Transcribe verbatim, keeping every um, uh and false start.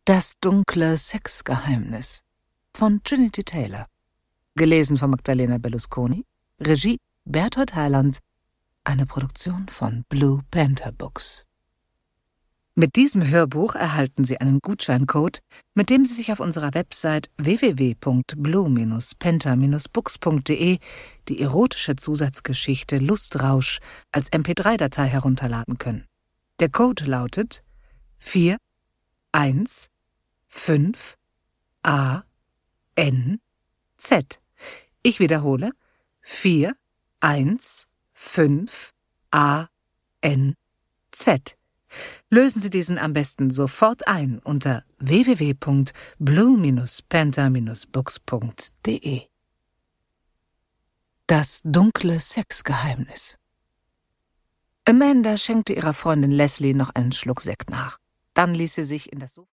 Das dunkle Sexgeheimnis von Trinity Taylor. Gelesen von Magdalena Berlusconi. Regie Berthold Heiland. Eine Produktion von Blue Panther Books. Mit diesem Hörbuch erhalten Sie einen Gutscheincode, mit dem Sie sich auf unserer Website w w w punkt blue panther books punkt de die erotische Zusatzgeschichte Lustrausch als M P drei Datei herunterladen können. Der Code lautet vier eins fünf A N Z. Ich wiederhole: vier eins fünf A N Z. Lösen Sie diesen am besten sofort ein unter w w w punkt blue panther books punkt de. Das dunkle Sexgeheimnis. Amanda schenkte ihrer Freundin Leslie noch einen Schluck Sekt nach. Dann ließ sie sich in das Sofa